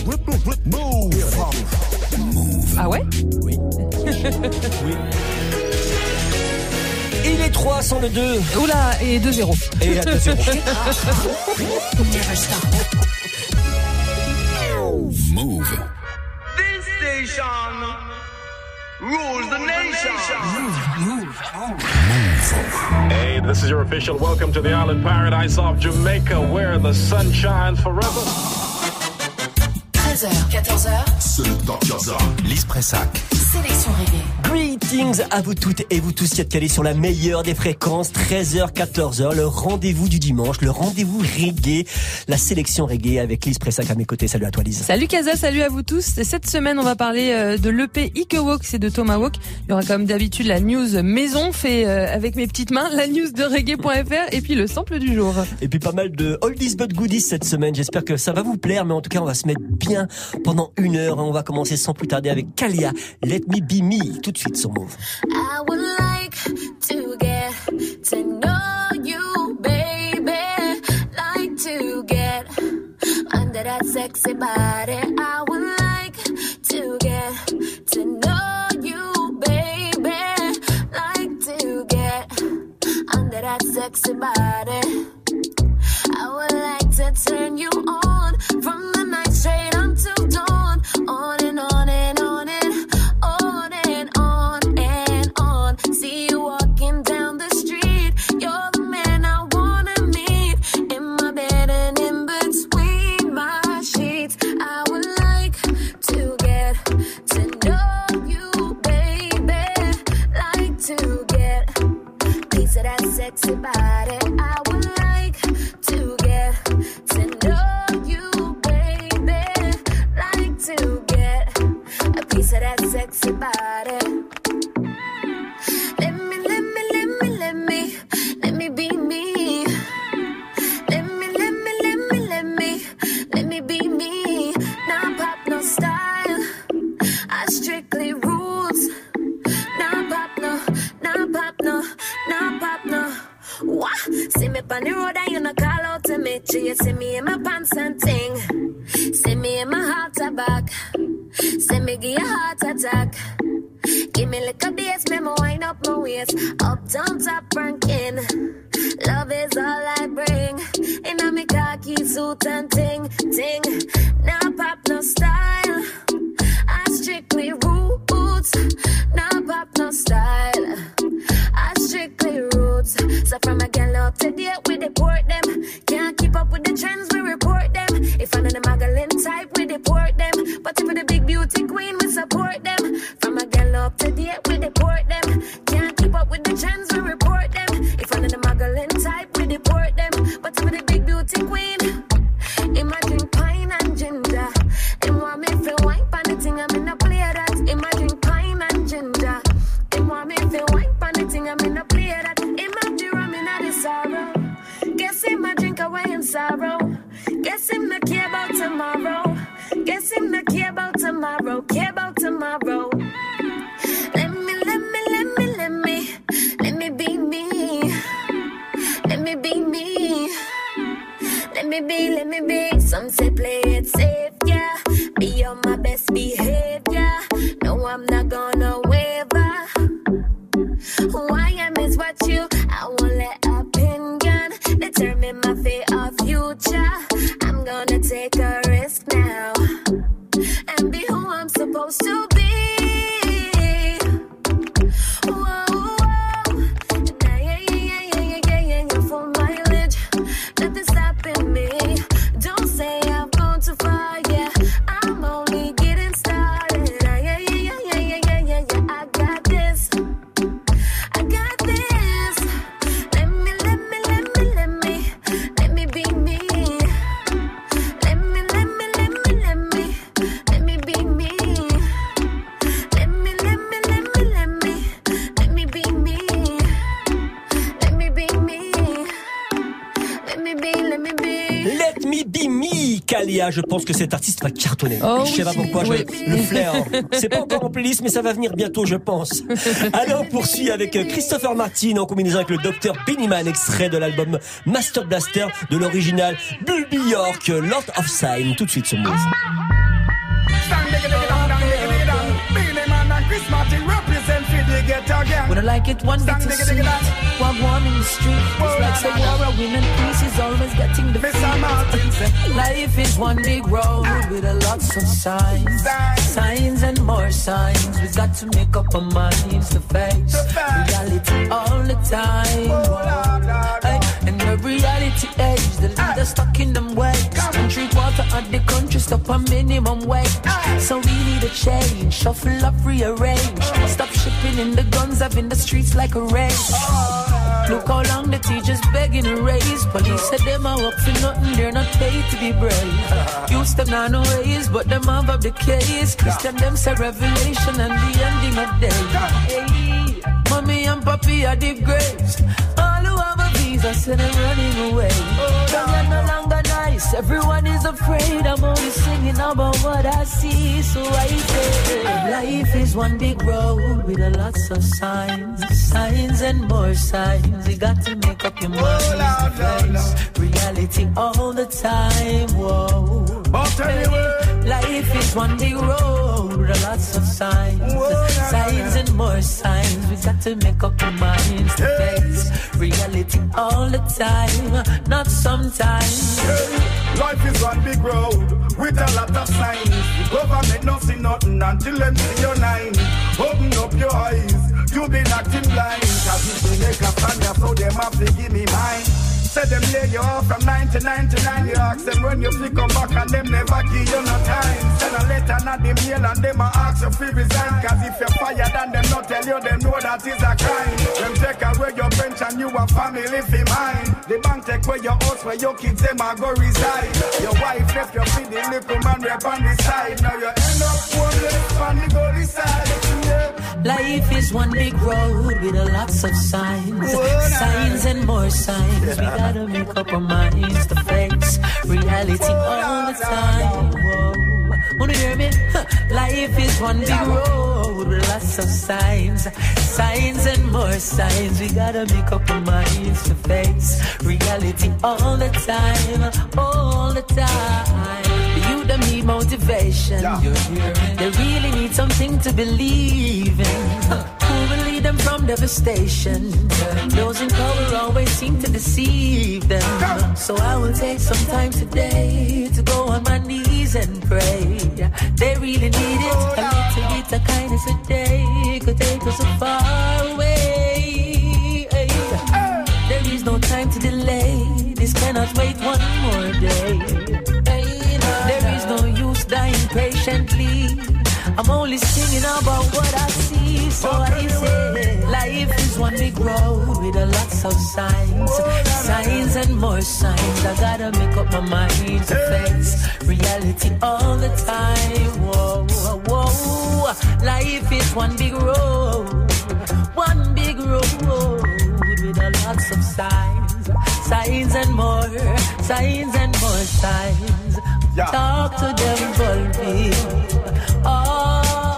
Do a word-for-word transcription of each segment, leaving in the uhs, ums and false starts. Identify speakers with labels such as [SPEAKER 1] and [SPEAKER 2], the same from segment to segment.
[SPEAKER 1] Ah ouais?
[SPEAKER 2] Oui. Oui. Il est trois cent deux.
[SPEAKER 1] Oula, et deux zéro.
[SPEAKER 2] Et à deux zéro.
[SPEAKER 3] Move.
[SPEAKER 4] This station rules the nation.
[SPEAKER 3] Move.
[SPEAKER 5] Hey, this is your official welcome to the island paradise of Jamaica, where the sun shines forever.
[SPEAKER 6] treize heures, quatorze heures.
[SPEAKER 3] Selector Casa. Lise Pressac.
[SPEAKER 6] Sélection reggae.
[SPEAKER 2] Greetings à vous toutes et vous tous qui êtes calés sur la meilleure des fréquences, treize heures, quatorze heures, le rendez-vous du dimanche, le rendez-vous reggae, la sélection reggae avec Lise Pressac à mes côtés. Salut à toi Lise.
[SPEAKER 1] Salut Casa, salut à vous tous. Cette semaine, on va parler de l'E P Ikewok, c'est de Tomahawk. Il y aura comme d'habitude la news maison, fait avec mes petites mains, la news de reggae point f r et puis le sample du jour.
[SPEAKER 2] Et puis pas mal de oldies but goodies cette semaine. J'espère que ça va vous plaire, mais en tout cas, on va se mettre bien pendant une heure. On va commencer sans plus tarder avec Kalia, Let Me Be Me, tout de suite sur Move.
[SPEAKER 7] I would like to get to know you, baby. Like to get under that sexy body. I would like to get to know you, baby. Like to get under that sexy body. I would like to turn you on from the night straight until dawn. On and on and on and on and on and on. See you walking down the street. You're the man I wanna meet. In my bed and in between my sheets. I would like to get to know you, baby. Like to get a piece of that sexy body. I would like to get to know you, baby. Like to get a piece of that sexy body. Let me, let me, let me, let me, let me be me. Let me, let me, let me, let me, let me be me. Nah pop, no style. I strictly roots. Nah pop, no, nah pop, no, nah pop, no. Wah! See me on the road and you no call out to me. You see me in my pants and ting. See me in my heart attack. See me give you a heart attack. Give me like a bass, me me wind up my waist. Up down top ranking. Love is all I bring. In a me khaki suit and ting, ting. Now pop no style. I strictly roots. Now pop no style. I strictly roots. So from a girl up to date, we deport them. Can't keep up with the trends, we report them. If I'm in the Magdalene type, we deport them. But if we're the big beauty queen, we support them. From a girl up to date, we deport them. Can't keep up with the trends, we report them. If I'm in the Magdalene type, we deport them. But if we're the big beauty queen, imagine pine and ginger. And want me feel wine pan the thing, I'm in a play that. Imagine pine and ginger. And want me feel wine pan the thing, I'm in a play that. Imagine rum in the sorrow. Guess him a drink away in sorrow. Guess him not care about tomorrow. Guess him not care about tomorrow. Care about tomorrow. Let me, let me, let me, let me, let me be me. Let me be me. Let me be, let me be. Some say play it safe, yeah. Be on my best behavior. No, I'm not gonna waver. Who I am is what you. I won't let opinion determine my fate or future. I'm gonna take a risk now and be who I'm supposed to be. Whoa, whoa. Nah, yeah, yeah, yeah, yeah, yeah, yeah, yeah, yeah. Full mileage, nothing stopping me. Don't say I've gone too far, yeah. I'm only getting started. Nah, yeah, yeah, yeah, yeah, yeah, yeah, yeah, yeah. I got this. I got this. Let me, let me, let me, let me, let me be me. Let me, let me, let me, let me, let me be me. Let me, let me, let me, let me, let me be me. Let me be me. Let me be, let me be.
[SPEAKER 2] Let Me Be Me, Kalia. Je pense que cet artiste va cartonner.
[SPEAKER 1] Oh,
[SPEAKER 2] je sais pas pourquoi,
[SPEAKER 1] oui.
[SPEAKER 2] je, le flair. C'est pas encore en playlist, mais ça va venir bientôt, je pense. Alors, on poursuit avec Christopher Martin en combinaison avec le docteur Pennyman, extrait de l'album Master Blaster de l'original Bulby York, Lord of Sign, tout de suite sur Move.
[SPEAKER 8] Stand diggy diggy down, down diggy diggy down. Billy Man and Chris Martin represent for the ghetto gang.
[SPEAKER 9] Would I like it one bit to see walk one in the street? It's like the war of women peace is always getting the
[SPEAKER 8] Mister Martin said,
[SPEAKER 9] life is one big road with a lots of signs, signs and more signs. We got to make up our minds to face reality all the time. Hey, and the reality age, the leaders stuck in them ways. Country water at the country stop a minimum wage. So we need a change, shuffle up, rearrange. Stop shipping in the guns up in the streets like a race. Look how long the teachers begging to raise. Police said them are up for nothing, they're not paid to be brave. Used them now no ways, but them have up the case. Christian them say revelation and the ending of day. Hey, mommy and papi are the graves. All who have a visa say they're running away. Cause they're no longer nice, everyone is afraid. I'm only singing about what I see. So I say, life is one big road with a lots of signs, signs and more signs. You got to make up your mind to face reality all the time. Whoa. Life is one big road with a lots of signs, signs and more signs. We got to make up our minds to face reality all the time, not sometimes.
[SPEAKER 8] Life is one big road with a lot of signs. The government don't see nothing until them see your nine. Open up your eyes, you be acting blind. Cause if you make a plan, so them have to give me mine. Said them lay you off from nine to ninety-nine. You ask them when you flick come back and them never give you no time. Send a letter not the mail and them a ask you to resign. Cause if you're fired and them not tell you, them know that is a crime. Them take away your pension, you a family for mine. The bank take away your house where your kids them a go reside. Your wife left you feed the little man rap on the side. Now you end up homeless on the go side.
[SPEAKER 9] Life is one big road with a lots of signs, signs and more signs. We gotta make up our minds to face reality all the time. Whoa. Wanna hear me? Huh. Life is one big road with lots of signs, signs and more signs. We gotta make up our minds to face reality all the time, all the time. You don't need motivation. They really need something to believe in. Who will lead them from devastation? Those in power always seem to deceive them. So I will take some time today to go on my knees and pray. They really need it. A little bit of kindness a day could take us so far away. There is no time to delay. This cannot wait one more day. There is no use dying patiently. I'm only singing about what I see. So I say, life is one big road with a lots of signs, signs and more signs. I gotta make up my mind to face reality all the time. Whoa, whoa, whoa. Life is one big road, one big road with a lots of signs, signs and more, signs and more signs. Yeah. Talk to them, Volby. Oh.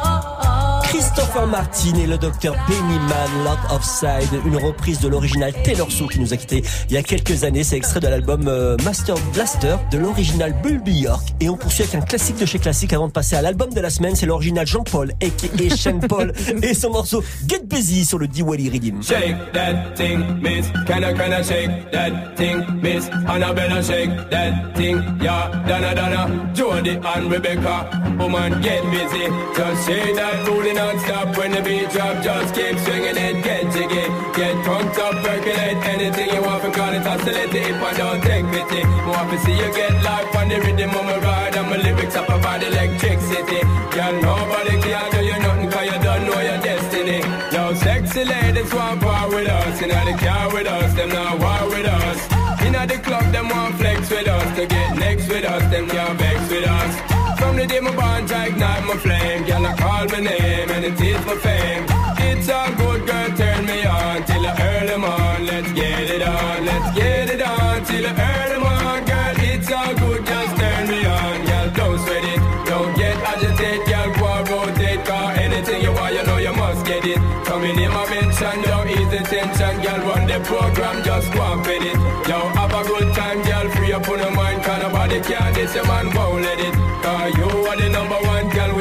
[SPEAKER 2] Christopher Martin et le docteur Pennyman, Lot of Side, une reprise de l'original Taylor Swift qui nous a quittés il y a quelques années. C'est extrait de l'album euh, Master Blaster de l'original Bulby York. Et on poursuit avec un classique de chez classique avant de passer à l'album de la semaine. C'est l'original Jean-Paul aka Sean Paul et son morceau Get Busy sur le D-Wally Rhythm.
[SPEAKER 10] Shake that thing, miss. Can I, can I shake that thing, miss? Annabella shake that thing, yeah. Donna, Donna, Jody and Rebecca. Woman, get busy. Just shake that booty non-stop when the beat drop. Just keep swinging it, get jiggy. Get drunk up, percolate anything you want to call it oscillate. If I don't take pity, want to see you get life on the rhythm of my ride. And my lyrics up about electricity. Girl, nobody can do you nothing cause you don't know your destiny. Yo, sexy ladies want war with us. You know the car with us, them not war with us. You know the club, them want flex with us. To get next with us, them can't vex with us. From the day my bond, I ignite my flame. Girl, I call my name and it is my fame. It's a good girl, turn me on till I earn them on. Let's get it on, let's get it on till I earn them on. Girl, it's all good, just turn me on. Girl, don't sweat it, don't get agitated. Girl, go and rotate, cause anything you want, you know you must get it. Coming in my mention, don't ease the tension. Girl, run the program, just go and fit it. Yo, have a good time, girl, free up on your mind. Cause nobody can, this your man won't let it. Cause you are the number one girl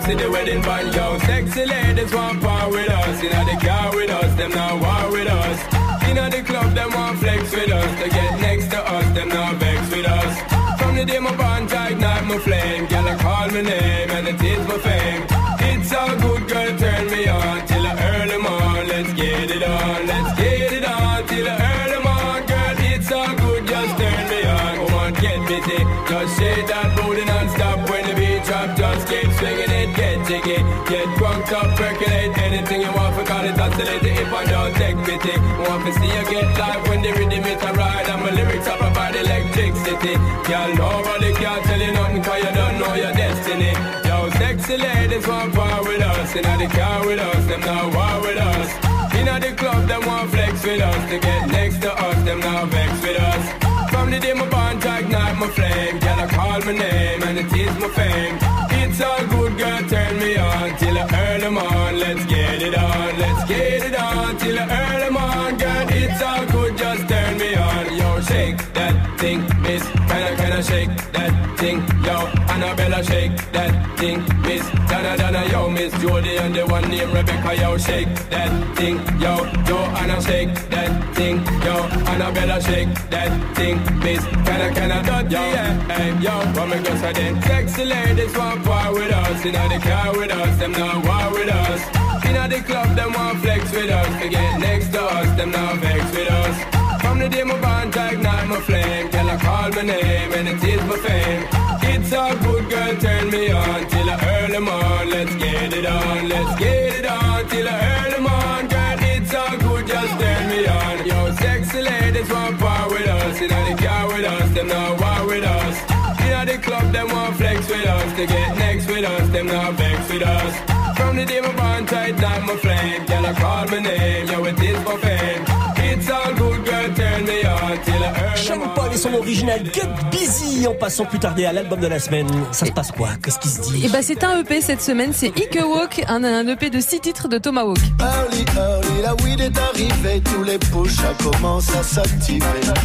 [SPEAKER 10] see the wedding band, yo. Sexy ladies want part with us. You know the car with us, them not war with us. You know the club, them want flex with us. To get next to us, them not vex with us. From the day my bond, I ignite my flame. Girl, I call my name and it is my fame. It's all good, girl, turn me on till the early morn. Let's get it on, let's get it on till the early morn. Girl, it's all good, just turn me on. Come on, get busy, just shake that booty non-stop. When the beat drop, just keep swinging it, get jiggy. Get drunk up, percolate anything you want, for call it oscillate. If I don't take pity, want to see you get live when the rhythm it a ride. And my lyrics up about electricity. Girl, nobody can tell you nothing, cause you don't know your destiny. Yo, sexy ladies want part with us. You know the car with us, them not war with us. You know the club, them want flex with us. To get next to us, them not vex with us. From the day my bond, I ignite my flame. Girl, I call my name and it is my fame. It's all good, girl, turn me on till the early morn. Let's get it on, let's get it on till the early morn. Girl, it's all good, just turn me on. Yo, shake that thing, miss. Can I, can I shake that thing? Yo, Annabella, shake that thing, miss. Donna, Donna, yo, Miss Jody and the one named Rebecca. Yo, shake that thing, yo. Joanna, shake that thing, yo. Annabella, shake that thing, miss. Can I, can I, dot, yo, yeah, hey, yo. What me go say then? Sexy ladies want part with us. You know the car with us, them not war with us. You know the club, them want flex with us. To get next to us, them not vex with us. From the day my bond, I ignite my flame. Girl, I call my name and it is my fame. It's all good, girl, turn me on till the early morn. Let's get it on, let's get it on till the early morn. Girl, it's all good, just turn me on. Yo, sexy ladies want part with us. You know the car with us, them not war with us. You know the club, them want flex with us. To get next with us, them not vex with us. From the day my bond, I ignite my flame. Girl, I call my name, yo, it is my fame. It's all good, girl, turn me on till the early
[SPEAKER 2] Sean Paul et son original Get Busy en passant plus tarder à l'album de la semaine. Ça se passe quoi? Qu'est-ce qui se dit?
[SPEAKER 1] Et bah c'est un E P cette semaine, c'est Ike Walk, un, un E P de six titres de Tomahawk.
[SPEAKER 11] Early, early, la weed est arrivée, tous les push commencent à s'activer.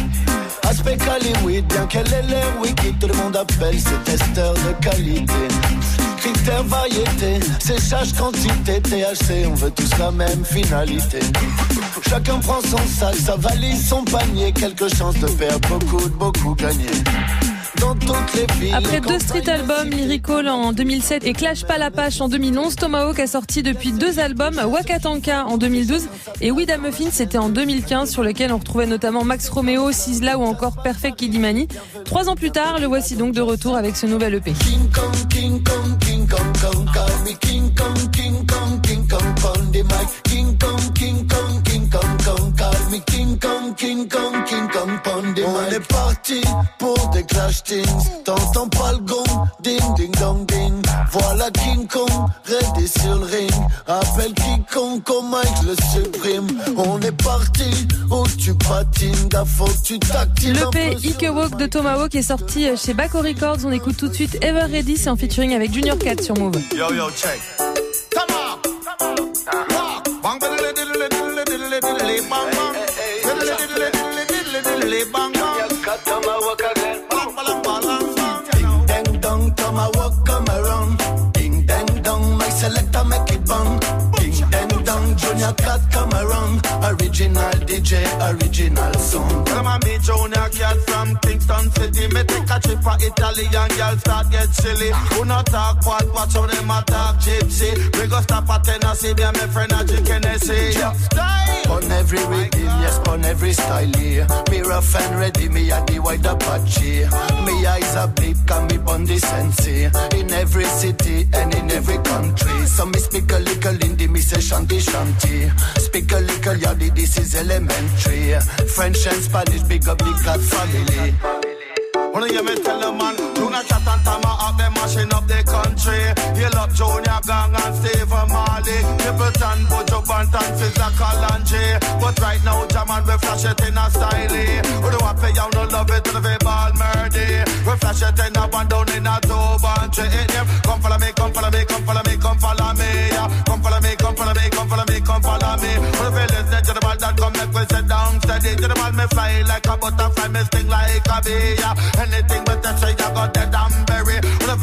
[SPEAKER 11] Aspect Hollywood, bien qu'elle ait l'air wicked, tout le monde appelle ses testeurs de qualité. Critères variété, séchage quantité, T H C, on veut tous la même finalité. Chacun prend son sac, sa valise, son panier, quelques chances de perdre beaucoup, de beaucoup gagner. Dans toutes les villes,
[SPEAKER 1] après deux street albums, Lyrical en deux mille sept et Clash Palapash en deux mille onze, Tomahawk a sorti depuis deux albums, Wakatanka en deux mille douze et Wida Muffin c'était en deux mille quinze, sur lequel on retrouvait notamment Max Romeo, Sizzla ou encore Perfect Kidimani. Trois ans plus tard, le voici donc de retour avec ce nouvel E P.
[SPEAKER 11] King Kong, King Kong, King Kong, Kong, call me King Kong, King Kong, King Kong, on the mic. King Kong, King Kong, King Kong, Kong, call me King Kong, King Kong, King Kong, on the mic. On est parti pour des clash things, t'entends pas le gong, ding ding dong ding. Voilà King Kong, ready sur le ring. Appelle quiconque au mic, le supprime. On est parti où tu patines, da faut que tu t'actives.
[SPEAKER 1] Le P Ike Walk de Tomahawk est sorti chez Baco Records. On écoute tout de suite Ever Ready, c'est en featuring avec Junior Cat sur Move.
[SPEAKER 8] Yo yo check. Come on, come on. Walk. Bang bang diddle diddle diddle diddle bang bang. Diddle diddle diddle diddle diddle bang bang.
[SPEAKER 11] Tomahawk again.
[SPEAKER 8] Balang balang balang bang.
[SPEAKER 11] Ding dang dong, Tomahawk come around. Ding dang dong, my selector make it bang. Ding dang dong, Junior Cat come around. Original D J, original song.
[SPEAKER 8] Come on, me Junior Cat from Kingston City. Me take a trip for Italian girl start get silly. Who not talk what, watch how them a talk gypsy. We go stop at Tennessee, be my friend a drink Hennessy. Style
[SPEAKER 11] on every rhythm, yes, on every style here. Me rough and ready, me a the white Apache. Me eyes are big, can me on the sensei. In every city and in every country. So me speak a little indie, me say shanty shanty. Speak a little yardie, this is elementary. French and Spanish, big up the cat family.
[SPEAKER 8] Wanna hear me tell a man, Junior Cat and Tomahawk, they mashing up the country. Hail up Junior Gang and Stephen Marley. Appleton, Bojo Bantan, Fizza Kalanji. But right now, Jaman, we flash it in a style. Who do I pay, you no love it to the verbal murder. We flash it in a one down in a two bantry. Come follow me, come follow me, come follow me, come follow me. Come follow me, come follow me, come follow me, come follow me. Who the listen to the man that come make we sit down steady. To the man me fly like a butterfly, me sting like a bee. Anything but that say you got the damn berry. When the fellas are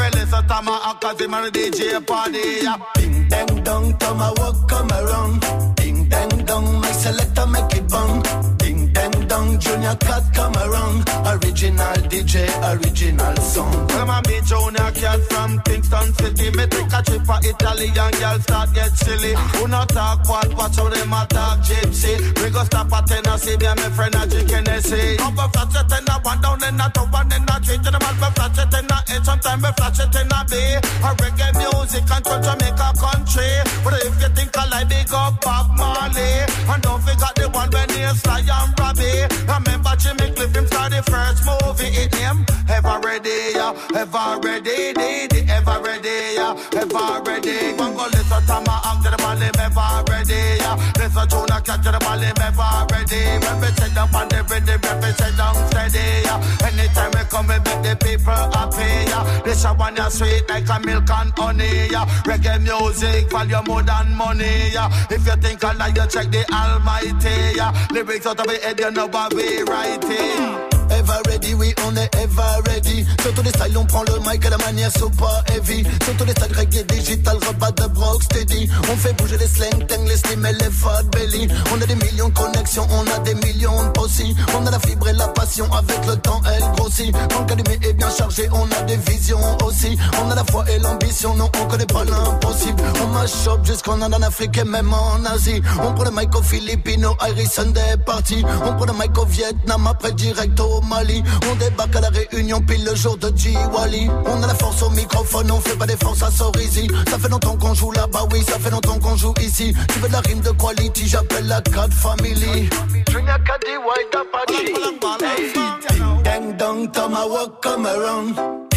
[SPEAKER 11] tomahawk cause him a D J party. Ding dang dong, tomahawk come around. Ding dang dong, my selector make it bang. Ding dang dong, Junior Cat come around. Original D J, original song. When I meet Junior Cat from Kingston City, me take a trip for Italian girl start get silly. Who not talk what, watch how them a talk gypsy. We go stop at Tennessee, be a me friend a drink Hennessy. Up a flash it in a one down in a two one in a three. To the man we flash it in a eight, sometimes we flash it in a B. A reggae music and to Jamaica country. But if you think I like big up Bob Marley, and don't forget the one when he Sly and Robbie. Remember Jimmy Cliff him start the first movie it him. Ever ready, yeah, ever ready, ready, ever ready, yeah, ever ready. One go listen to my arm to the ball, ever ready, yeah. Listen to the cat to the ball, ever ready. When we check down on the ready, when we check down steady, yeah. Anytime we come, we make the people happy, yeah. This a one ya sweet like a milk and honey, yeah. Reggae music value more than money, yeah. If you think I like you, check the Almighty, yeah. Lyrics out of the head, you know what we writing. Ever ready, we on est ever ready. Sur tous les styles, on prend le mic à la manière super heavy. Sur tous les styles reggae, digital, rabat de brock steady. On fait bouger les slang, tang, les slim et les fat belly. On a des millions de connexions, on a des millions de possi. On a la fibre et la passion, avec le temps elle grossit. Quand le calumet est bien chargé, on a des visions aussi. On a la foi et l'ambition, non on connaît pas l'impossible. On mash up jusqu'en Inde, en Afrique et même en Asie. On prend le mic aux Philippines, Irish Sunday party. On prend le mic au Vietnam, après direct au Mali. On débarque à la Réunion pile le jour de Diwali. On a la force au microphone, on fait pas des forces à Sorizi. Ça fait longtemps qu'on joue là-bas, oui, ça fait longtemps qu'on joue ici. Tu veux de la rime de quality, j'appelle la Cat Family. Junior Cat D White Apache. Ding dang dong, Tomahawk come around.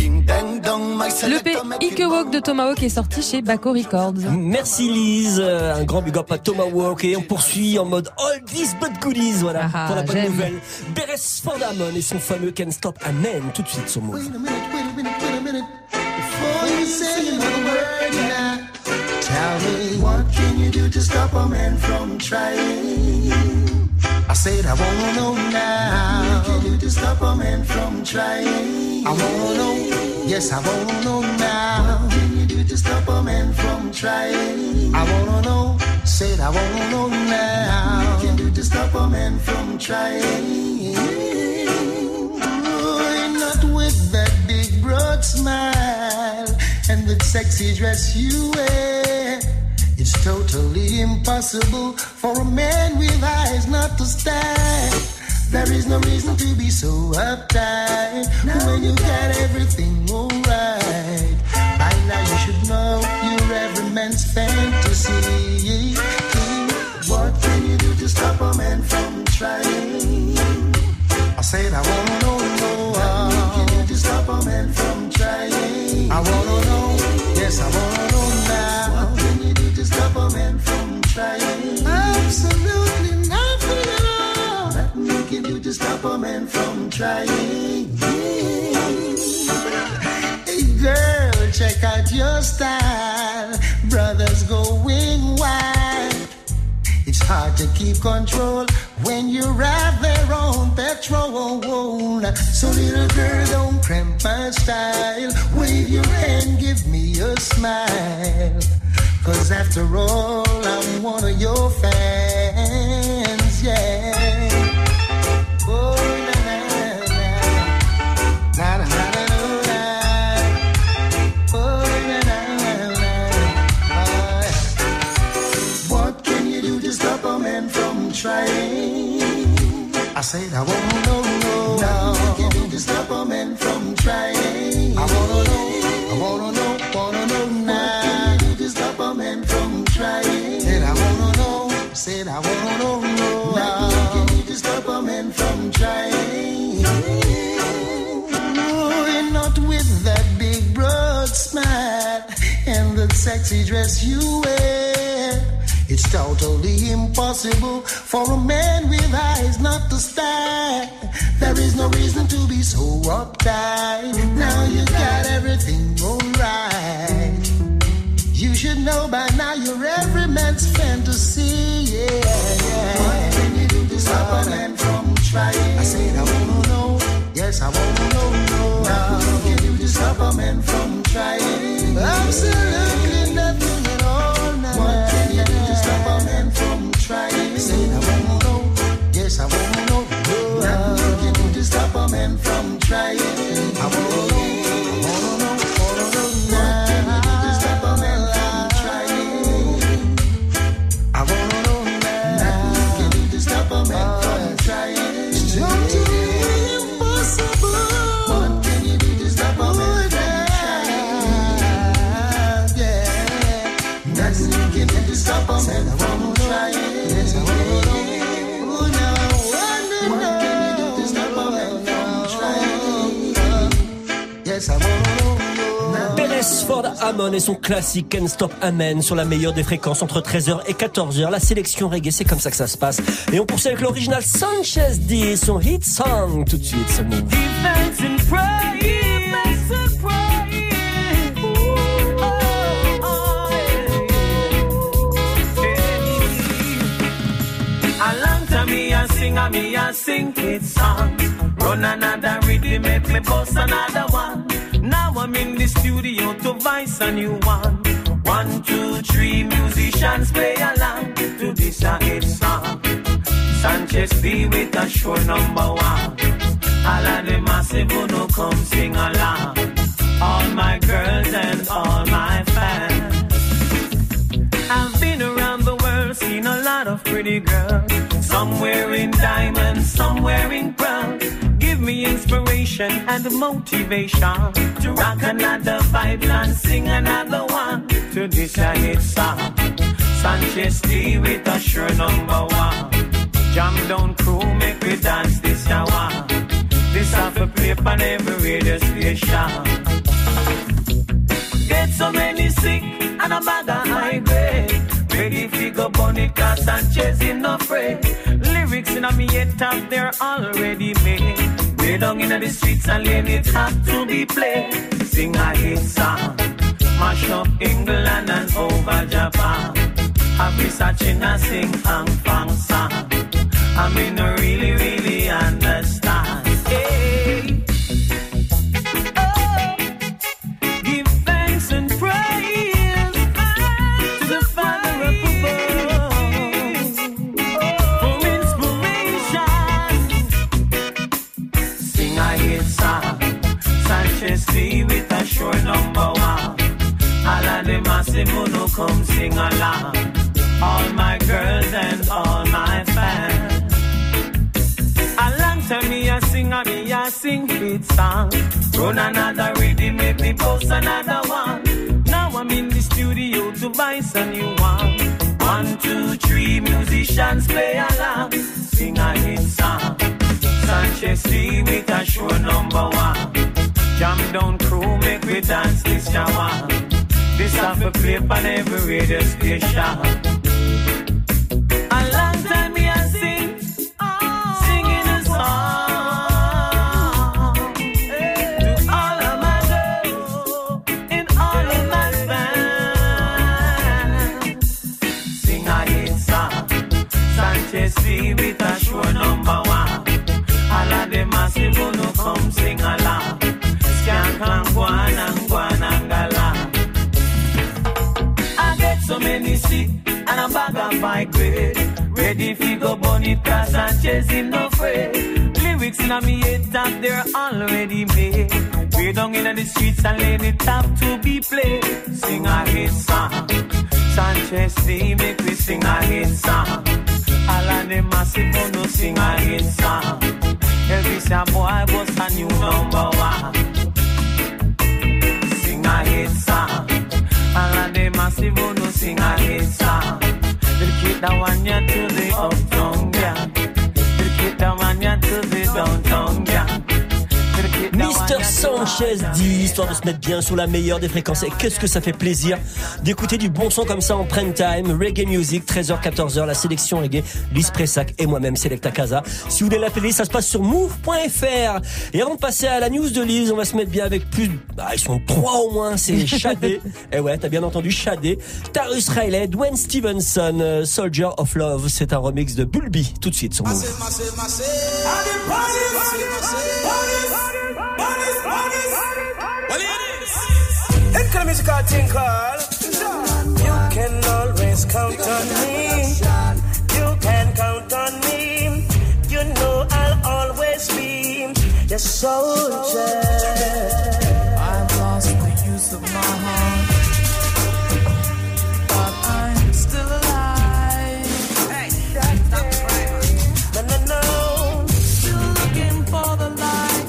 [SPEAKER 1] Le P. Ike Walk de Tomahawk est sorti chez Baco Records.
[SPEAKER 2] Merci Lise, un grand big up à Tomahawk et on poursuit en mode oldies but goodies, voilà, ah, pour la bonne j'aime. Nouvelle. Beres Van Damon et son fameux Can't Stop a Man, tout de suite sur Move.
[SPEAKER 11] Tell me what can you do to stop a man from trying? I said I wanna know now. What can you do to stop a man from trying? I wanna know, yes I wanna know now. What can you do to stop a man from trying? I wanna know, said I wanna know now. What can you do to stop a man from trying? Oh, not with that big broad smile and the sexy dress you wear. It's totally impossible for a man with eyes not to stand. There is no reason to be so uptight when you got everything alright. By now you should know you're every man's fantasy. What can you do to stop a man from trying? I said I wanna know, know what can you do to stop a man from trying? I wanna know, yes I wanna know now. What can you do to stop a man from trying? Absolutely nothing at all. Nothing you can do to stop a man from trying. Hey girl, check out your style. Brothers going wild. It's hard to keep control when you're out there on patrol. So little girl, don't cramp my style. Wave your hand, give me a smile. Cause after all, I'm one of your fans, yeah. Oh, na na na, na na na na na. Oh, na na na na. What can you do to stop a man from trying? I said I wanna know, know. Now what can you do to stop a man from trying? I wanna know, I wanna know, wanna know now. Stop a man from trying. Said I wanna know, said I wanna know, know. Now you can need to stop a man from trying. No, and not with that big broad smile and the sexy dress you wear. It's totally impossible for a man with eyes not to stare. There is no reason to be so uptight. Now you got everything alright. You should know by now you're every man's fantasy, yeah, yeah. What can you do to stop a man from trying? I said I wanna know, yes I wanna know, know. Now what can you do to stop a man from trying?
[SPEAKER 2] Ford Hammond et son classique Can't Stop Amen sur la meilleure des fréquences entre treize heures et quatorze heures. La sélection reggae, c'est comme ça que ça se passe. Et on poursuit avec l'original Sanchez D, son hit song tout de suite. Ça nous...
[SPEAKER 12] Me a sing, a me a sing it song. Run another rhythm, make me bust another one. Now I'm in the studio to voice a new one. One, two, three, musicians play along to this a hit song. Sanchez D with a show number one. All of the massive who no come sing along. All my girls and all my fans. I've been around the world, seen a lot of pretty girls. Some wearing diamonds, some wearing pearls. Give me inspiration and motivation to rock another vibe and sing another one to this a hit song. Sanchez D with a sure number one. Jam down crew, make we dance this a one. This have a play on every radio station. Get so many sick and a bag of high grade. Ready fi go bunny cause Sanchez in no fray. Lyrics in a me head top, they're already made. Way down in the streets and lane it have to be played. Sing a hit song, mash up England and over Japan. Have me searching and sing Hang Fang song. I mean I really, really understand. Hey. See with a sure number one. All of the massive who no come sing along. All my girls and all my fans. A long time me a sing and me a sing hit song. Run another rhythm, make me post another one. Now I'm in the studio to voice a new one. One, two, three, musicians play along. Sing a hit song. Sanchez D with a sure number one. Jam down crew, make we dance this shower. This have a play on every radio station. A long time me a sing, singing a song to all of my girls and all of my fans. Sing a hit song, Sanchez D with a sure number one. All of the massive who no come sing along. I get so many sick and a bag of my grade. Ready fi go bunny cause Sanchez in no fray. Lyrics in a me head top, they're already made. Way down in the streets and lane it have to be played. Sing a hit song, Sanchez D make we sing a hit song. All of the massive who no sing a hit song. Elvis a boy bust a new number one. Sing a hit song. All of the massive who no sing a hit song. Dedicate that one ya to the uptown gang. Dedicate that one ya to the downtown gang.
[SPEAKER 2] Mister Sanchez D, histoire de se mettre bien sur la meilleure des fréquences. Et qu'est-ce que ça fait plaisir d'écouter du bon son comme ça en prime time. Reggae Music, treize heures quatorze heures, la sélection reggae, Lise Pressac et moi-même, Selecta Casa. Si vous voulez la playlist, ça se passe sur move point f r. Et avant de passer à la news de Lise, on va se mettre bien avec plus... Bah, ils sont trois au moins, c'est Shadé. Et ouais, t'as bien entendu, Shadé. Tarrus Riley, Dwayne Stevenson, uh, Soldier of Love. C'est un remix de Bulby, tout de suite sur Move.
[SPEAKER 13] Well, musical thing called you can always count on me. You can count on me. You know I'll always be your soldier.
[SPEAKER 14] I've lost the use of my heart, but I'm still alive. Hey, stop crying.
[SPEAKER 13] No, no, no.
[SPEAKER 14] Still looking for the light.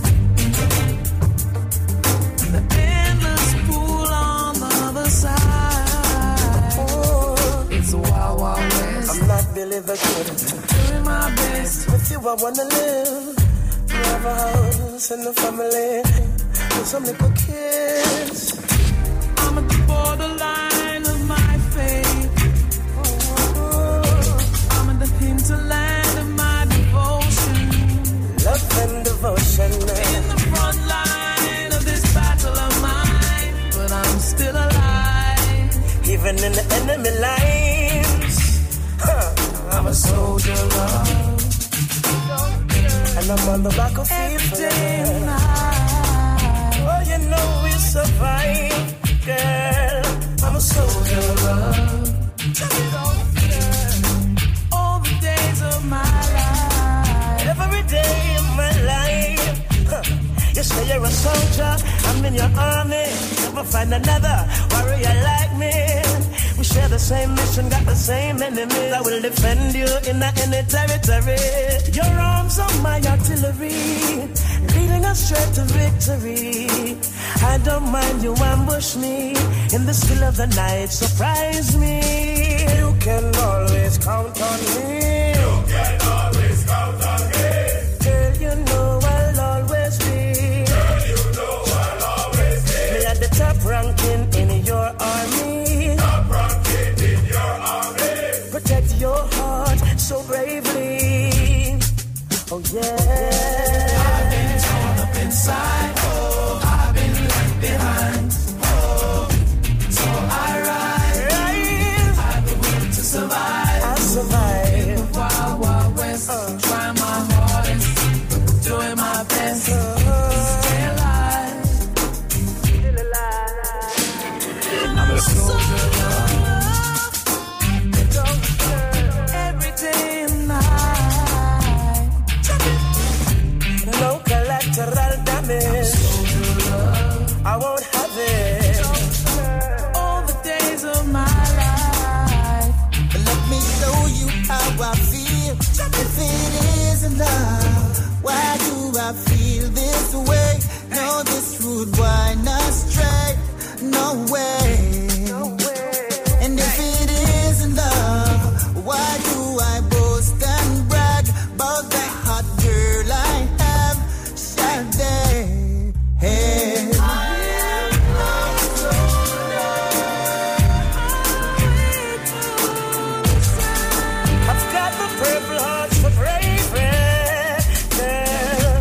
[SPEAKER 14] The endless pool on the other side.
[SPEAKER 13] Oh,
[SPEAKER 14] it's a wild, wild west.
[SPEAKER 13] I'm not really the good.
[SPEAKER 14] Doing my best.
[SPEAKER 13] With you I wanna live. Have a house and a family with some little kids. even in the enemy lines. Huh. I'm a soldier of love, and I'm on the battlefield for you. Oh, you know we survive, girl. I'm a soldier of love. All the days of my life, every day of my life. Huh. You say you're a soldier, I'm in your army. Never find another warrior like me. We share the same mission, got the same enemies. I will defend you in any territory. Your arms are my artillery, leading us straight to victory. I don't mind you ambush me in the still of the night, surprise me. You can always count on me. You can always count on me. Girl, you know I'll always be. Girl, you know I'll always be. Me at the top ranking in your army. Top ranking in your army. Protect your heart so bravely. Oh yeah. I've been torn up inside. Oh, I've been left behind. Oh, so I rise. rise. I've been willing to survive. I'll survive. In the wild, wild west. Uh. Trying my hardest. Doing my best. Uh. Stay alive. Still alive. I'm a soldier. Every day and night. No collateral damage. I won't have it. All the days of my life.
[SPEAKER 11] Let me show you how I feel. If it isn't love, why do I feel this way? No, this rude boy not straight. No way. And if it isn't love, why do I boast and brag about the hot girl I have? Sade. Hey.
[SPEAKER 13] I've got the purple hearts for bravery. Yeah.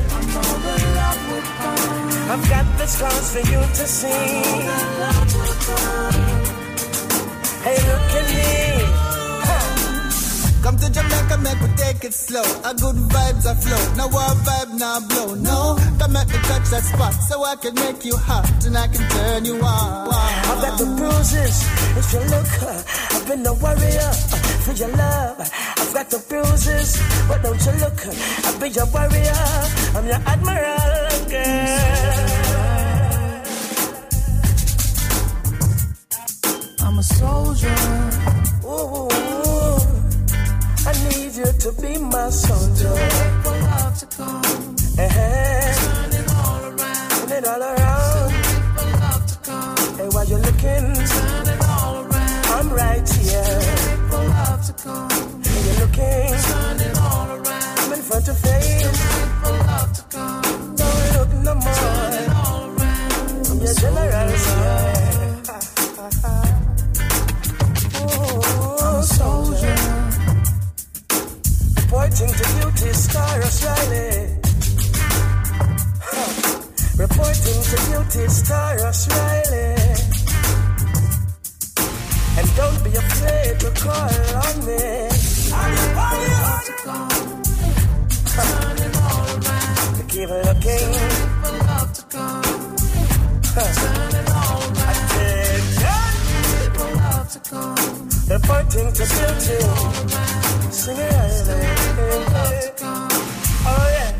[SPEAKER 13] I've got the scars for you to see. Hey, look at me.
[SPEAKER 11] Come to Jamaica, make we take it slow. A good vibes are flow. Now our vibe now blow. No, come make me touch that spot so I can make you hot and I can turn you on.
[SPEAKER 13] I've got the bruises. If you look, uh, I've been a warrior uh, for your love. I've got the bruises, but don't you look? Uh, I'll be your warrior. I'm your admiral, girl. I'm a soldier. Ooh. I need you to be my soldier. Wait for love to come. Hey, turn it all around. Turn it all around. Wait for love to come. Hey, while you're looking, turn it all around. I'm right here. Wait for love to come. Hey, you're looking, turn it all around. I'm in front of face. Wait for love to come. Don't look no more. Turn it all around. I'm your general. Yeah. I'm a soldier. Reporting to duty, Star Riley. Huh. Reporting to duty, Star Riley. And don't be afraid to call on me. I'm the party to come. Turn it all around. To keep looking for love to come. Huh. Turn it all around. Attention. For love to come. Reporting to duty. Sing it, oh yeah.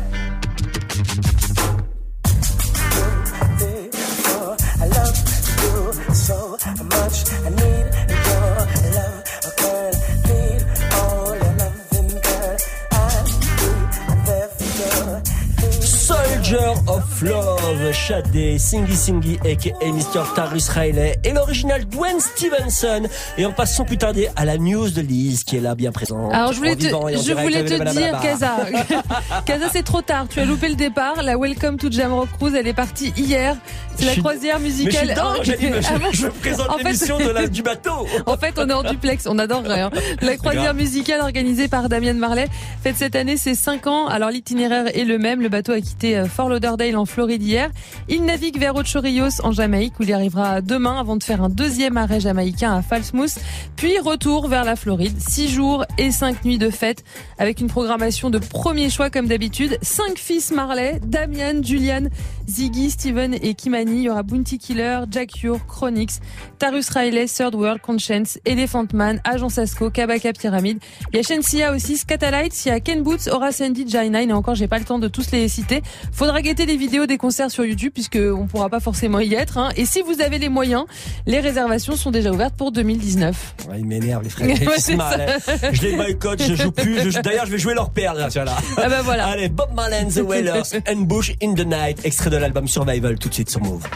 [SPEAKER 13] Before I love you so much, I need your love, oh girl. Need all your loving, girl. I need there for you.
[SPEAKER 2] Soldier of Love, Sade, Singy Singy, aka mister Tarrus Riley, et l'original Gwen Stevenson. Et on passe sans plus tarder à la news de Lise, qui est là, bien présente.
[SPEAKER 1] Alors, je voulais te, je voulais te dire, Kaza, Kaza, c'est trop tard. Tu as loupé le départ. La Welcome to Jamrock Cruise, elle est partie hier. C'est la croisière musicale.
[SPEAKER 2] Mais je suis dingue, j'ai dit, mais je, je présente l'émission de la, du bateau.
[SPEAKER 1] En fait, on est en duplex. On adorerait, hein. La croisière musicale organisée par Damien Marley fête cette année ses cinq ans. Alors, l'itinéraire est le même. Le bateau a quitté Fort Lauderdale en Floride hier. Il navigue vers Ocho Rios en Jamaïque où il y arrivera demain avant de faire un deuxième arrêt jamaïcain à Falmouth. Puis retour vers la Floride. Six jours et cinq nuits de fête avec une programmation de premier choix comme d'habitude. Cinq fils Marley, Damian, Julian, Ziggy, Steven et Kimani. Il y aura Bounty Killer, Jack Ure, Chronix, Tarus Riley, Third World, Conscience, Elephant Man, Agent Sasco, Kabaka Pyramid. Il y a Shensia aussi, Scatalites, il y a Ken Boots, Aura Sandy, J nine et encore j'ai pas le temps de tous les citer. Faudra guetter les vidéos des concerts sur YouTube puisque on pourra pas forcément y être. Hein. Et si vous avez les moyens, les réservations sont déjà ouvertes pour deux mille dix-neuf.
[SPEAKER 2] Ouais, ils m'énervent les frères. Ouais, mal, hein. Je les boycotte, je joue plus. Je, d'ailleurs, je vais jouer leur père là. Tiens, là.
[SPEAKER 1] Ah bah voilà.
[SPEAKER 2] Allez, Bob Marley and the Wailers, Ambush in the Night, extrait de l'album Survival, tout de suite sur Move.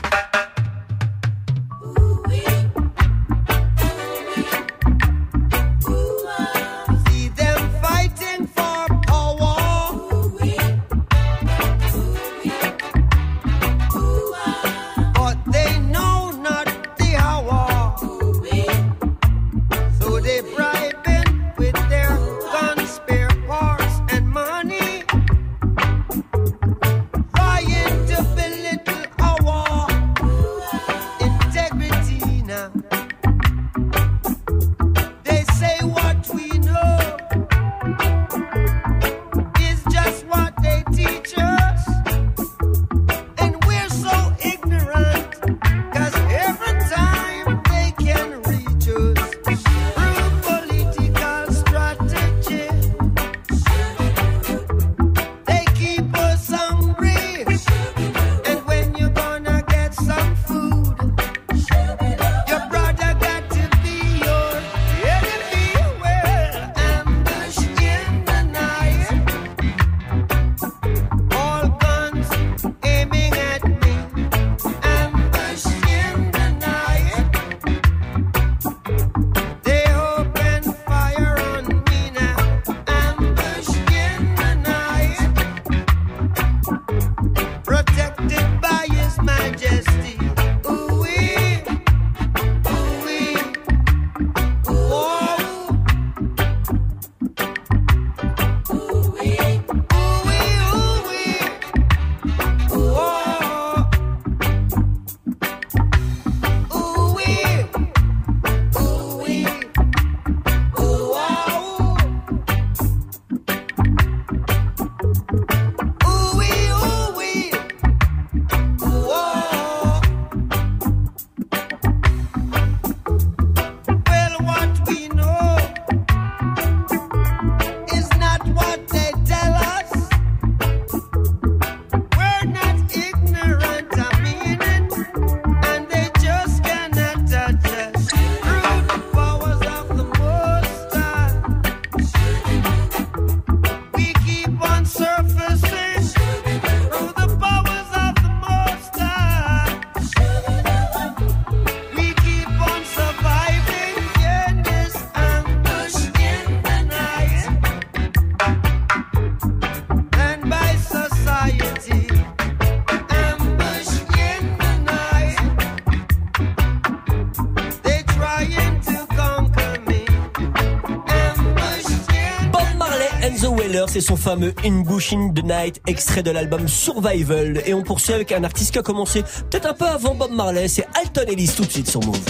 [SPEAKER 2] C'est son fameux Ambush in the Night, extrait de l'album Survival. Et on poursuit avec un artiste qui a commencé peut-être un peu avant Bob Marley, c'est Alton Ellis, tout de suite sur Move.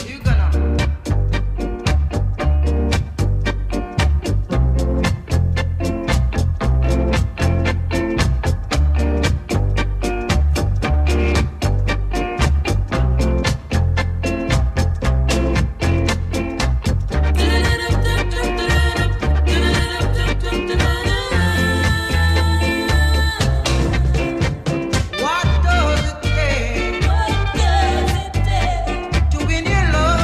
[SPEAKER 14] To be in your love.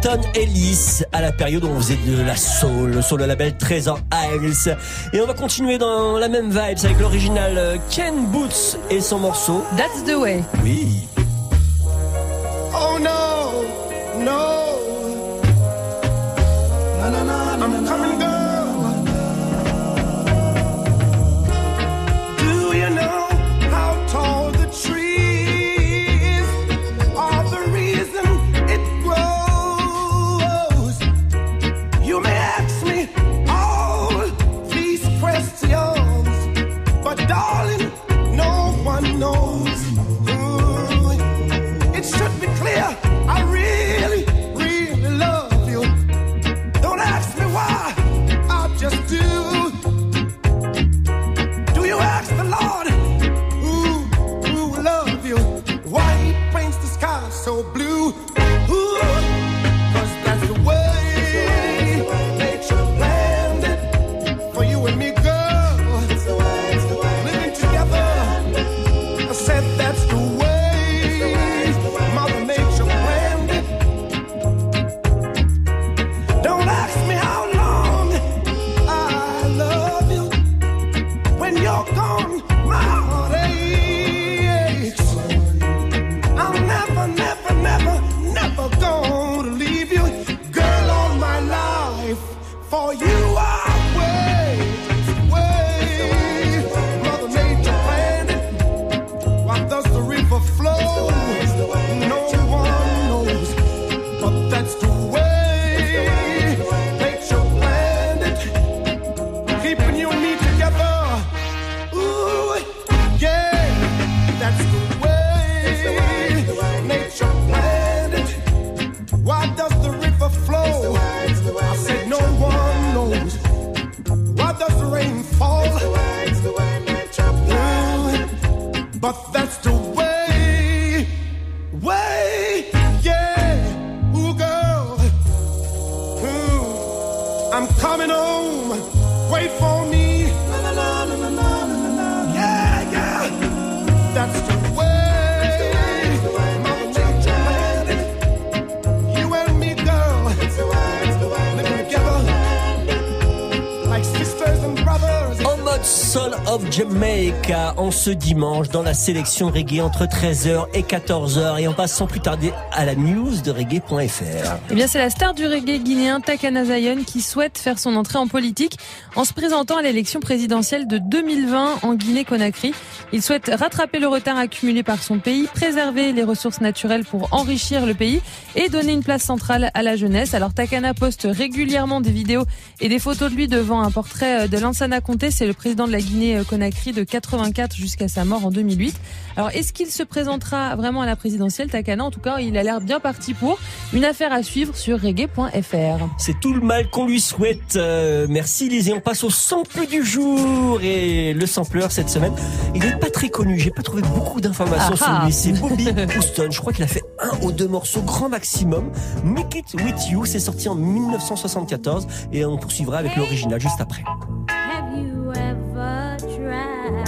[SPEAKER 2] Winston Ellis à la période où on faisait de la soul sur le label Treasure Isles. Et on va continuer dans la même vibe avec l'original Ken Boots et son morceau
[SPEAKER 1] That's the Way.
[SPEAKER 2] Oui.
[SPEAKER 8] Oh no, no. No, no, no, no, I'm coming, girl. Do you know how tall the tree is? Are the reason it grows? You may ask me all these questions, but darling, no one knows. Ooh, it should be clear, I really, really love you. Don't ask me why, I just do. Do you ask the Lord, who, who love you? Why he paints the sky so blue? Ooh, 'cause that's the way nature planned it for you and me, girl. Living together, I said that's the way Mother Nature planned it. Don't ask me how long I love you. When you're gone, my heart aches. I'm never, never, never, never gonna leave you. Girl, all my life, for you I wait, wait. Mother Nature planned it. Why does the river flow? No one knows, but that's the way nature planned it. Keeping you and me together. Ooh, yeah, that's the way nature planned it. Why does the river flow? I said no one knows. Why does the rain fall? Ooh, but that's the way, way, yeah. Ooh, girl, ooh, I'm coming home. Wait for me. Yeah, yeah. That's the way. Mother Nature planned it. You and me, girl, living together like sisters and brothers.
[SPEAKER 2] En mode Soul of Jamaica en ce dimanche dans la sélection reggae entre treize heures et quatorze heures, et on passe sans plus tarder à la news de reggae point f r.
[SPEAKER 1] Eh bien, c'est la star du reggae guinéen Takana Zion qui souhaite faire son entrée en politique en se présentant à l'élection présidentielle de deux mille vingt en Guinée-Conakry. Il souhaite rattraper le retard accumulé par son pays, préserver les ressources naturelles pour enrichir le pays et donner une place centrale à la jeunesse. Alors, Takana poste régulièrement des vidéos et des photos de lui devant un portrait de Lansana Conté. C'est le président de la Guinée-Conakry de quatre-vingt-quatre jusqu'à sa mort en deux mille huit. Alors, est-ce qu'il se présentera vraiment à la présidentielle, Takana? En tout cas, il a l'air bien parti pour. Une affaire à suivre sur reggae point f r.
[SPEAKER 2] C'est tout le mal qu'on lui souhaite. Euh, merci Lizzie. On passe au sample du jour. Et le sampleur cette semaine, il n'est pas très connu. J'ai pas trouvé beaucoup d'informations
[SPEAKER 1] Ah
[SPEAKER 2] sur lui. C'est Bobby Houston. Je crois qu'il a fait un ou deux morceaux grand maximum. Make It With You, c'est sorti en dix-neuf cent soixante-quatorze. Et on poursuivra avec l'original juste après.
[SPEAKER 7] Have you ever tried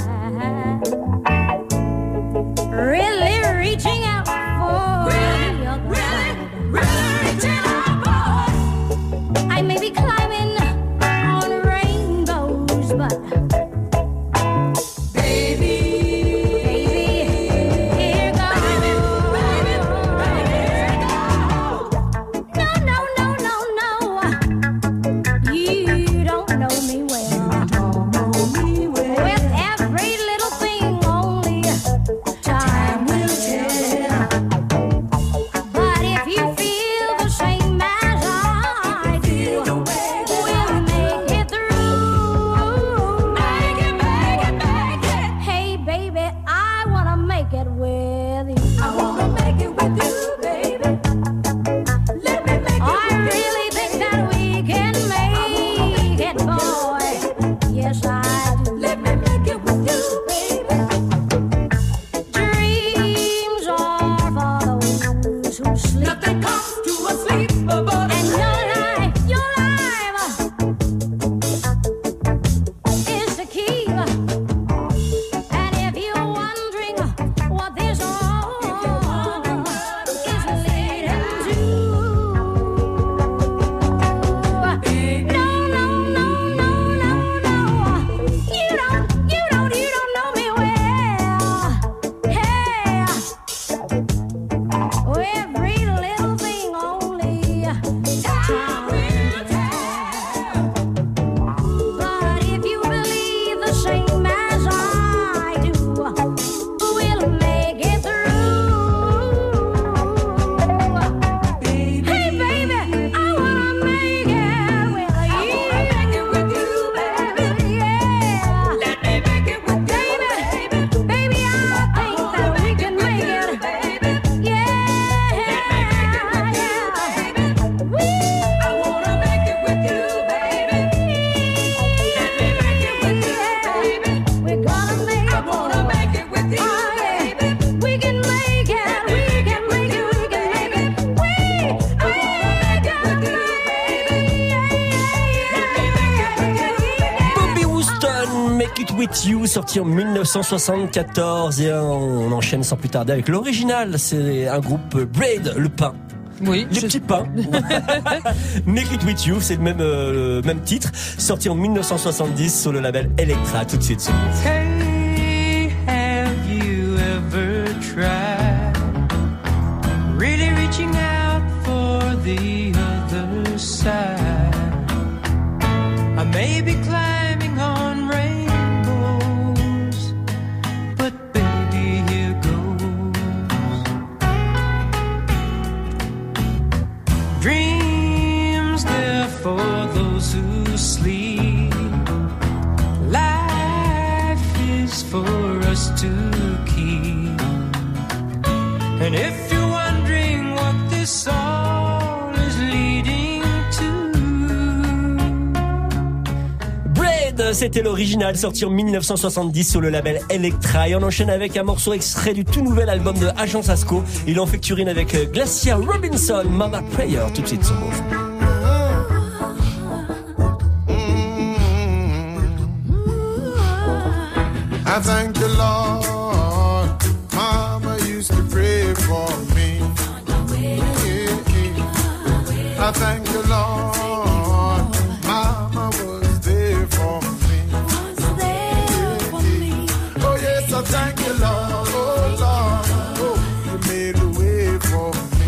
[SPEAKER 7] really reaching out for really, the other really, really reaching out for? I may be climbing on rainbows, but baby, baby, here goes. Baby, baby, here goes. No, no, no, no, no. You don't know me well. With every little thing, only time Every little thing only time will tell. But if you believe the same as I do, we'll make it through. Hey baby, I wanna make it with you. Make it with you, baby. Yeah. Let me make it with you, baby. Baby, I think that we can make it, baby. Yeah.
[SPEAKER 2] Bobby Wooston, Make It With You, sorti en dix-neuf cent soixante-quatorze. Et on enchaîne sans plus tarder avec l'original. C'est un groupe Braid, le pain.
[SPEAKER 1] Oui,
[SPEAKER 2] les petits pains. Make It With You, c'est le même, euh, même titre, sorti en dix-neuf cent soixante-dix sur le label Elektra. Tout de suite sur Move.
[SPEAKER 9] Hey, have you ever tried really reaching out for the other side? I may be climbing on rainbows, but baby, here goes. Dreams there for those who sleep. Life is for us to keep. And if you're wondering what this all is leading to,
[SPEAKER 2] Braid, c'était l'original, sorti en dix-neuf cent soixante-dix sur le label Elektra. Et on enchaîne avec un morceau extrait du tout nouvel album de Agence Asco. Il en facturine avec Glacia Robinson, Mama Prayer, tout de suite sur Move.
[SPEAKER 15] I thank the Lord. Mama used to pray for me. I thank the Lord. Mama was there for me. Oh yes, I thank the Lord. Oh Lord, oh, you made a way for me.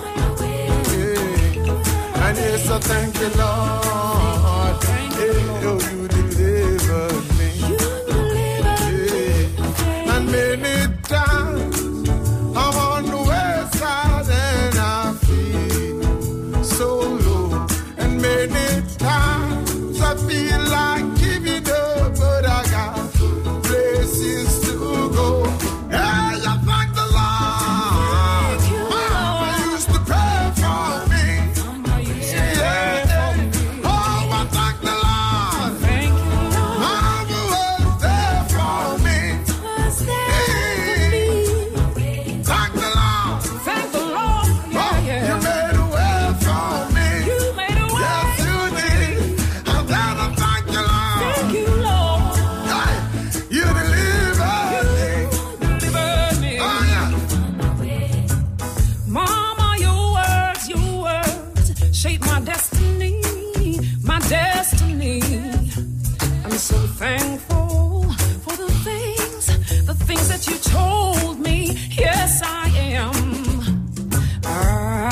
[SPEAKER 15] Yeah. And yes, I thank the Lord. Yeah, oh, you delivered me. Yeah. And many times I'm on the west side and I feel so low. And many times I feel like giving up, but I got places to go. Hey, I thank the Lord. Mama used to pray for me. Yeah. Oh, I thank the Lord. Mama was there for me. Hey. Thank the Lord.
[SPEAKER 9] thank the Lord.
[SPEAKER 15] Oh, you made a way for me.
[SPEAKER 9] You made a way.
[SPEAKER 15] Yes, you did. And then I thank you, Lord.
[SPEAKER 9] Thank you, Lord.
[SPEAKER 15] Hey, you delivered me.
[SPEAKER 9] Delivered me.
[SPEAKER 15] Oh, yeah.
[SPEAKER 9] Mama, your words, your words shape my destiny, my destiny. I'm so thankful for the things, the things that you told me. Yes, I am. I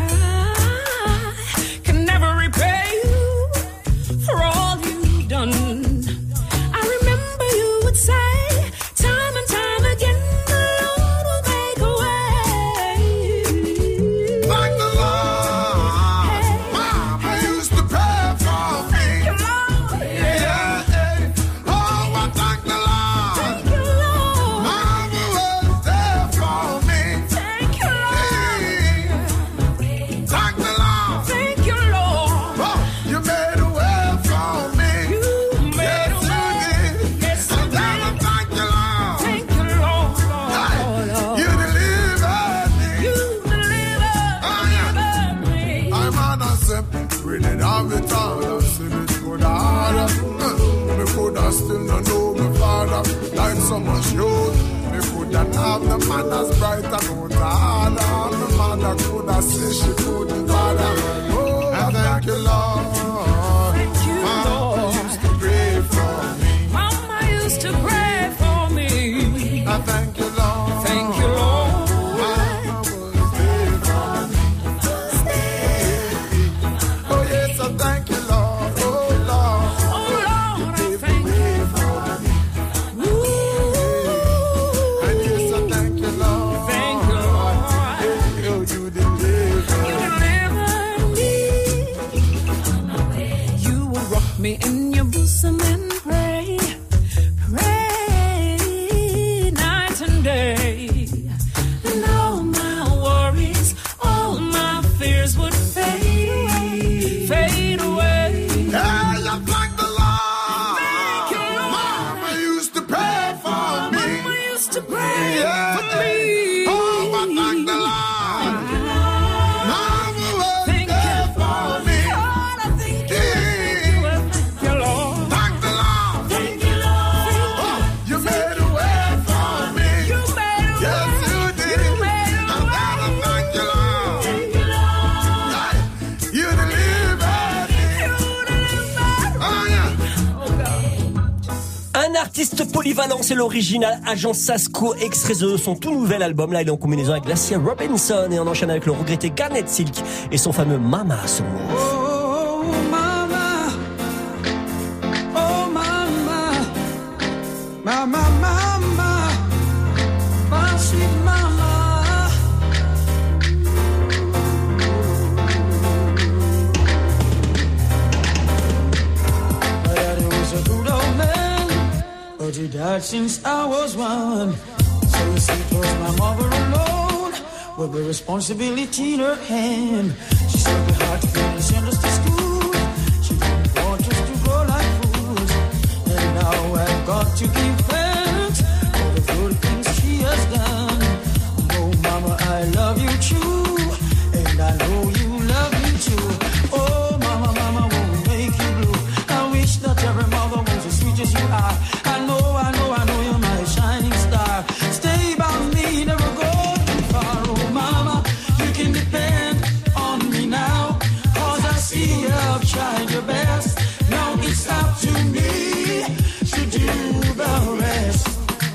[SPEAKER 9] can never repay you for all you've done. I remember you would say time and time again, the Lord will make a way.
[SPEAKER 15] Thank the Lord. Mama used to pray for me. Yeah, yeah. Oh, I thank the Lord.
[SPEAKER 9] Thank you, Lord.
[SPEAKER 15] Mama was there for me.
[SPEAKER 9] Thank you, Lord.
[SPEAKER 15] Hey. Thank the Lord.
[SPEAKER 9] Thank you, Lord.
[SPEAKER 15] Oh, you made a way for me.
[SPEAKER 9] You made
[SPEAKER 15] Yes,
[SPEAKER 9] a way.
[SPEAKER 15] you did.
[SPEAKER 9] Yes, you
[SPEAKER 15] And then I
[SPEAKER 9] did.
[SPEAKER 15] thank you, Lord.
[SPEAKER 9] Thank you, Lord.
[SPEAKER 15] Hey,
[SPEAKER 9] Lord.
[SPEAKER 15] you delivered me.
[SPEAKER 9] You delivered,
[SPEAKER 15] Oh, yeah.
[SPEAKER 9] delivered me.
[SPEAKER 15] I'm on a sip, reading all the time. I see it good harder. Me coulda still not know my father. Like so much youth. Me coulda have the man as bright and out harder. My mother coulda say she couldn't bother. Oh, I thank you, Lord.
[SPEAKER 9] Thank you,
[SPEAKER 15] Mama
[SPEAKER 9] Lord.
[SPEAKER 15] used to pray for me.
[SPEAKER 9] Mama used to pray for me.
[SPEAKER 15] I thank you, Lord.
[SPEAKER 9] Thank you, Lord.
[SPEAKER 15] Mama
[SPEAKER 2] Artiste polyvalent, c'est l'original Agent Sasco, extrait de son tout nouvel album. Là, il est en combinaison avec Glacier Robinson et on enchaîne avec le regretté Garnet Silk et son fameux Mama sur Move.
[SPEAKER 14] Oh, mama. Oh, mama. Mama, mama. My sweet mama. My daddy was a good old man, but he died since I was one. So you see, it was my mother alone with the responsibility in her hand. She served me hard to feed and send us to school. She didn't want us to grow like fools. And now I've got to give thanks for the good things she has done. Oh, mama, I love you too, and I know you love me too. Oh, mama, mama, won't make you blue. I wish that every mother was as sweet as you are. I know, I know, I know you're my shining star. Stay by me, never go too far. Oh, mama, you can depend on me now, 'cause I see you've tried your best. Now it's up to me to do the rest.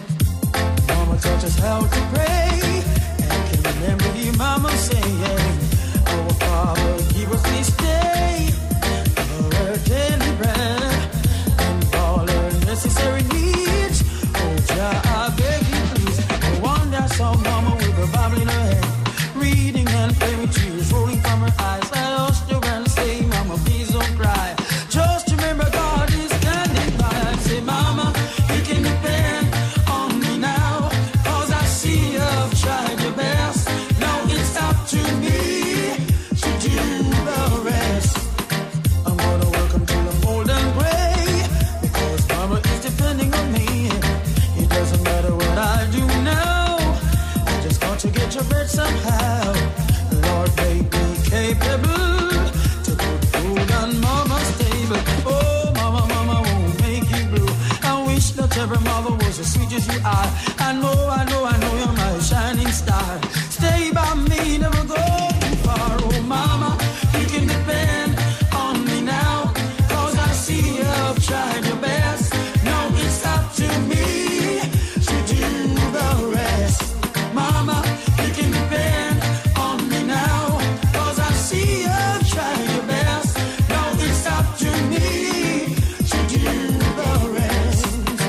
[SPEAKER 14] Mama taught us how to pray, and can remember you, mama, saying, our Father, give us this day our daily bread, and all our necessary needs. Oh, Jah, I beg you, please. No wonder I saw mama with a Bible in her hand, reading and praying with tears rolling from her eyes. I lost her and say, mama, please don't cry. Just remember God is standing by. I say, mama, you can depend on me now, 'cause I see you've tried your best. Now it's up to me to do the rest. I'm gonna work until I'm old and gray, because mama is depending on me. It doesn't matter what I do now, I just got to get your bread somehow. Lord, make me capable to put food on mama's table. Oh, mama, mama won't make you blue. I wish that every mother was as sweet as you are. I know, I know, I know you're my shining star. Stay by me, never go too far. Oh, mama, you can depend on me now, 'cause I see you've tried your best. Now it's up to me to do the rest. Mama, you can depend on me now, 'cause I see you've tried your best. Now it's up to me to do the rest.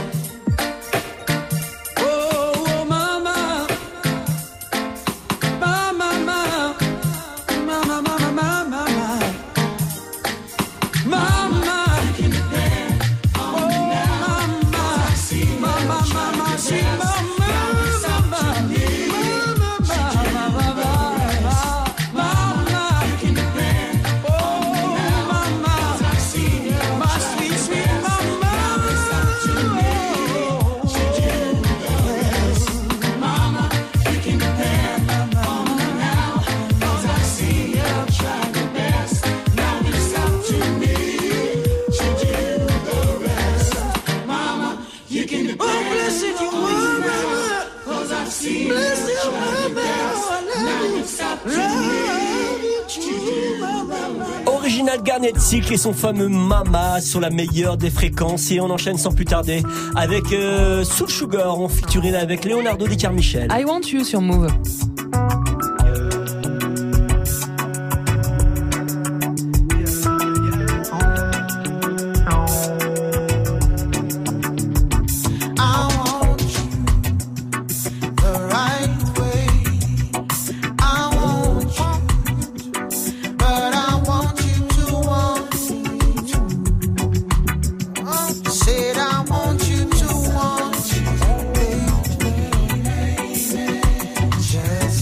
[SPEAKER 14] Oh, oh, mama, mama, mama, mama, mama, mama, mama, you can depend on me now, 'cause I see mama, mama, see mama, mama, mama, you can depend on me now, 'cause I see my sweet, sweet mama. It's up to me to do the rest. Mama, you can depend on me now, 'cause I see you've tried your best. Now it's up to me to do the rest. Mama, you can depend on me now, 'cause I see you've tried your best. Now it's up to me to do the rest.
[SPEAKER 2] Original Garnet Silk et son fameux Mama sur la meilleure des fréquences. Et on enchaîne sans plus tarder avec euh, Soul Sugar en featuring avec Leonardo Di Carmichel.
[SPEAKER 1] I Want You sur Move.
[SPEAKER 11] I want you the right way. I want you, but I want you to want me. Said I want you to want me, baby. Just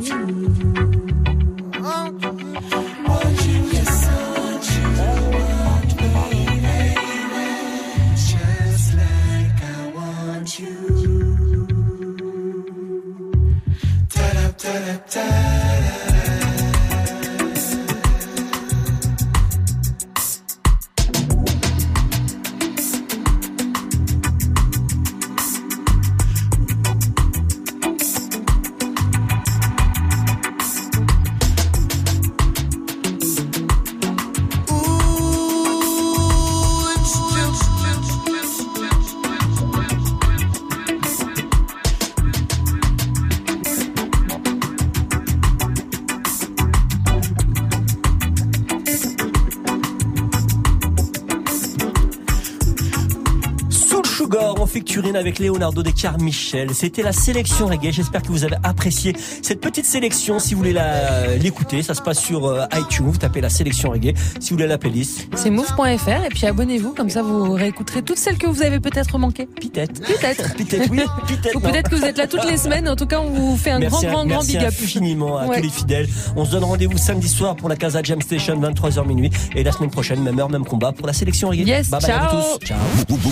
[SPEAKER 2] Turine avec Leonardo de Carmichael. C'était la sélection reggae. J'espère que vous avez apprécié cette petite sélection. Si vous voulez la, l'écouter, ça se passe sur euh, iTunes. Vous tapez la sélection reggae. Si vous voulez la playlist,
[SPEAKER 1] c'est move point f r et puis abonnez-vous. Comme ça, vous réécouterez toutes celles que vous avez peut-être manquées.
[SPEAKER 2] Peut-être.
[SPEAKER 1] Peut-être.
[SPEAKER 2] Peut-être, oui. Peut-être.
[SPEAKER 1] Ou peut-être que vous êtes là toutes les semaines. En tout cas, on vous fait un
[SPEAKER 2] merci
[SPEAKER 1] grand, grand, grand
[SPEAKER 2] merci
[SPEAKER 1] big up.
[SPEAKER 2] Merci infiniment à
[SPEAKER 1] ouais.
[SPEAKER 2] tous les fidèles. On se donne rendez-vous samedi soir pour la Casa Jam Station, vingt-trois heures minuit. Et la semaine prochaine, même heure, même combat pour la sélection reggae.
[SPEAKER 1] Yes,
[SPEAKER 2] bye bye
[SPEAKER 1] ciao.
[SPEAKER 2] à vous tous. Ciao.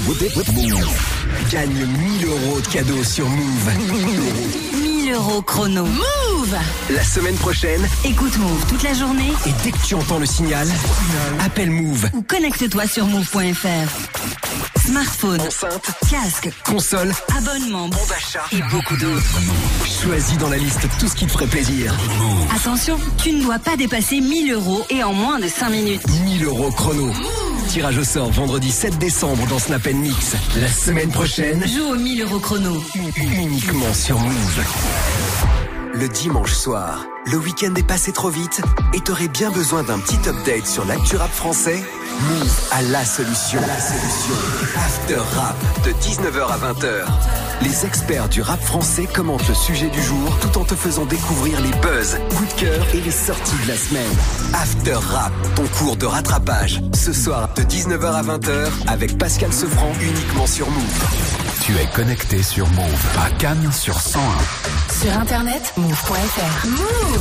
[SPEAKER 16] Gagne mille euros de cadeaux sur Move.
[SPEAKER 17] mille euros chrono. Move!
[SPEAKER 16] La semaine prochaine,
[SPEAKER 17] écoute Move toute la journée.
[SPEAKER 16] Et dès que tu entends le signal, appelle Move.
[SPEAKER 17] Ou connecte-toi sur move point f r. Smartphone,
[SPEAKER 16] enceinte,
[SPEAKER 17] casque,
[SPEAKER 16] console,
[SPEAKER 17] abonnement,
[SPEAKER 16] bon d'achat
[SPEAKER 17] et beaucoup d'autres.
[SPEAKER 16] Choisis dans la liste tout ce qui te ferait plaisir. Move.
[SPEAKER 17] Attention, tu ne dois pas dépasser mille euros et en moins de cinq minutes.
[SPEAKER 16] mille euros chrono. Move. Tirage au sort vendredi sept décembre dans Snap and Mix. La semaine prochaine,
[SPEAKER 17] joue au mille euros chrono.
[SPEAKER 16] Uniquement sur Move. Le dimanche soir, le week-end est passé trop vite et t'aurais bien besoin d'un petit update sur l'actu rap français? Move a la solution. La solution. After Rap de dix-neuf heures à vingt heures. Les experts du rap français commentent le sujet du jour tout en te faisant découvrir les buzz, coups de cœur et les sorties de la semaine. After Rap, ton cours de rattrapage. Ce soir de dix-neuf heures à vingt heures avec Pascal Sefranc uniquement sur Move.
[SPEAKER 3] Tu es connecté sur Move à Cannes sur cent un.
[SPEAKER 6] Sur internet, move point f r. Move!